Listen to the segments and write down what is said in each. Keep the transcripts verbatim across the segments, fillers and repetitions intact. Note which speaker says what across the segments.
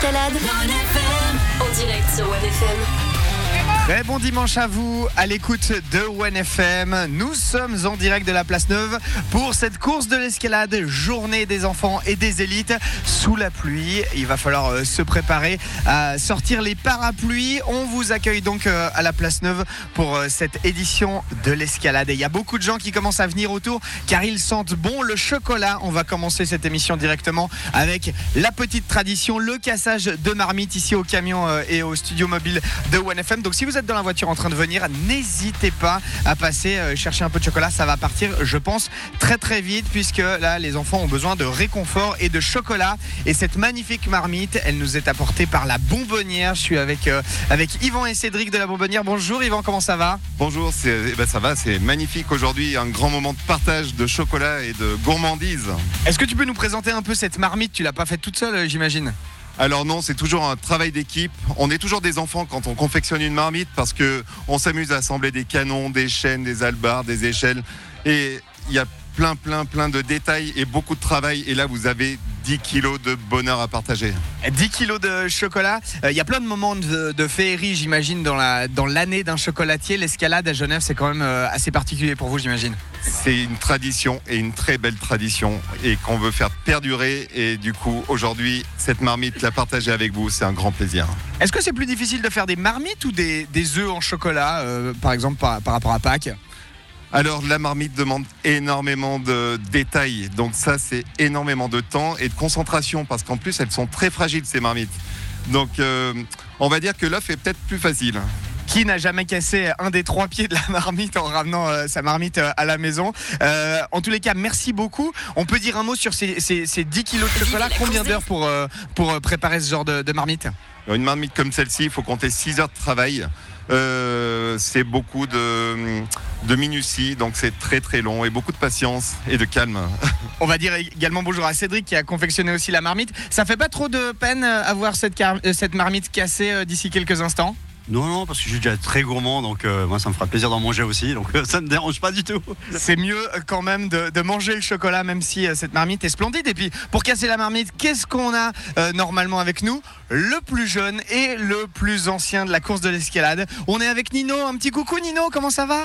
Speaker 1: l'escalade, en direct sur One F M.
Speaker 2: Très bon dimanche à vous, à l'écoute de One F M. Nous sommes en direct de la Place Neuve pour cette course de l'escalade, journée des enfants et des élites sous la pluie. Il va falloir se préparer à sortir les parapluies. On vous accueille donc à la Place Neuve pour cette édition de l'escalade. Et il y a beaucoup de gens qui commencent à venir autour car ils sentent bon le chocolat. On va commencer cette émission directement avec la petite tradition, le cassage de marmite ici au camion et au studio mobile de One F M. Donc si vous êtes dans la voiture en train de venir, n'hésitez pas à passer euh, chercher un peu de chocolat. Ça va partir, je pense, très très vite puisque là, les enfants ont besoin de réconfort et de chocolat. Et cette magnifique marmite, elle nous est apportée par la Bonbonnière. Je suis avec, euh, avec Yvan et Cédric de la Bonbonnière. Bonjour Yvan, comment ça va ?
Speaker 3: Bonjour, c'est, eh ben ça va, c'est magnifique aujourd'hui. Un grand moment de partage de chocolat et de gourmandise.
Speaker 2: Est-ce que tu peux nous présenter un peu cette marmite ? Tu l'as pas faite toute seule, j'imagine ?
Speaker 3: Alors non, c'est toujours un travail d'équipe. On est toujours des enfants quand on confectionne une marmite parce que on s'amuse à assembler des canons, des chaînes, des hallebards, des échelles. Et il y a plein, plein, plein de détails et beaucoup de travail. Et là, vous avez dix kilos de bonheur à partager.
Speaker 2: dix kilos de chocolat. Il euh, y a plein de moments de, de féerie, j'imagine, dans, la, dans l'année d'un chocolatier. L'escalade à Genève, c'est quand même euh, assez particulier pour vous, j'imagine.
Speaker 3: C'est une tradition et une très belle tradition et qu'on veut faire perdurer. Et du coup, aujourd'hui, cette marmite, la partager avec vous, c'est un grand plaisir.
Speaker 2: Est-ce que c'est plus difficile de faire des marmites ou des, des œufs en chocolat, euh, par exemple, par, par rapport à Pâques ?
Speaker 3: Alors la marmite demande énormément de détails, donc ça c'est énormément de temps et de concentration parce qu'en plus elles sont très fragiles ces marmites. Donc euh, on va dire que l'œuf est peut-être plus facile.
Speaker 2: Qui n'a jamais cassé un des trois pieds de la marmite en ramenant euh, sa marmite euh, à la maison ? euh, En tous les cas, merci beaucoup. On peut dire un mot sur ces, ces, ces dix kilos de chocolat. Combien d'heures pour, euh, pour préparer ce genre de, de marmite ?
Speaker 3: Alors, une marmite comme celle-ci, il faut compter six heures de travail. Euh, c'est beaucoup de, de minutie, donc c'est très très long et beaucoup de patience et de calme.
Speaker 2: On va dire également bonjour à Cédric qui a confectionné aussi la marmite. Ça fait pas trop de peine à voir cette, car- cette marmite cassée d'ici quelques instants ?
Speaker 4: Non, non, parce que je suis déjà très gourmand, donc euh, moi ça me fera plaisir d'en manger aussi, donc euh, ça ne me dérange pas du tout.
Speaker 2: C'est mieux quand même de, de manger le chocolat, même si euh, cette marmite est splendide. Et puis pour casser la marmite, qu'est-ce qu'on a euh, normalement avec nous ? Le plus jeune et le plus ancien de la course de l'escalade. On est avec Nino, un petit coucou Nino, comment ça va ?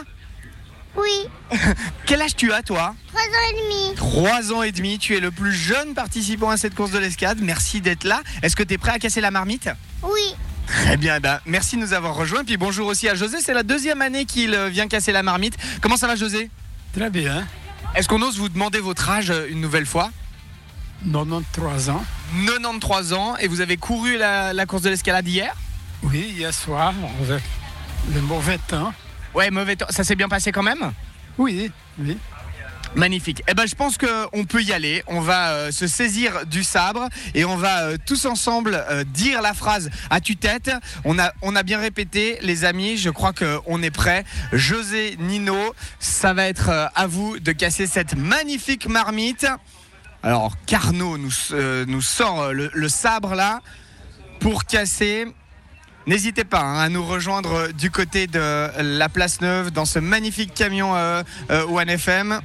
Speaker 5: Oui.
Speaker 2: Quel âge tu as toi ?
Speaker 5: Trois ans et demi.
Speaker 2: Trois ans et demi, tu es le plus jeune participant à cette course de l'escalade. Merci d'être là. Est-ce que tu es prêt à casser la marmite ?
Speaker 5: Oui.
Speaker 2: Très bien, ben, merci de nous avoir rejoints. Puis bonjour aussi à José, c'est la deuxième année qu'il vient casser la marmite. Comment ça va José ?
Speaker 6: Très bien.
Speaker 2: Est-ce qu'on ose vous demander votre âge une nouvelle fois ?
Speaker 6: quatre-vingt-treize ans.
Speaker 2: quatre-vingt-treize ans, et vous avez couru la, la course de l'escalade hier ?
Speaker 6: Oui, hier soir, avec le mauvais temps.
Speaker 2: Ouais, mauvais temps. Ça s'est bien passé quand même ?
Speaker 6: Oui, oui.
Speaker 2: Magnifique. Eh ben, je pense qu'on peut y aller. On va euh, se saisir du sabre et on va euh, tous ensemble euh, dire la phrase à tue-tête. On a, on a bien répété, les amis. Je crois qu'on est prêts. José, Nino, ça va être euh, à vous de casser cette magnifique marmite. Alors, Carnot nous, euh, nous sort le, le sabre là pour casser. N'hésitez pas hein, à nous rejoindre du côté de la Place Neuve dans ce magnifique camion euh, euh, One F M.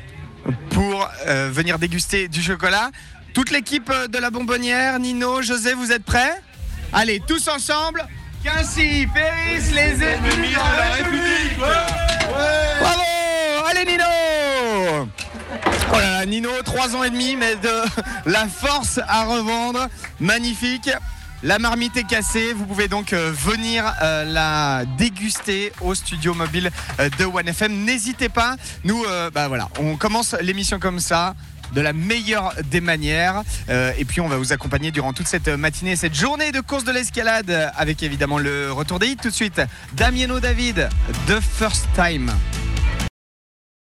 Speaker 2: Pour euh, venir déguster du chocolat. Toute l'équipe de la Bonbonnière, Nino, José, vous êtes prêts ? Allez, tous ensemble. Quincy, Péris, les ennemis de la République. Ouais, ouais. Bravo. Allez Nino. Oh là là, Nino, trois ans et demi, mais de la force à revendre. Magnifique. La marmite est cassée, vous pouvez donc euh, venir euh, la déguster au studio mobile euh, de One F M. N'hésitez pas, nous, euh, bah voilà, on commence l'émission comme ça, de la meilleure des manières. Euh, et puis on va vous accompagner durant toute cette matinée, cette journée de course de l'escalade, avec évidemment le retour des hits tout de suite. Damiano David, The First Time.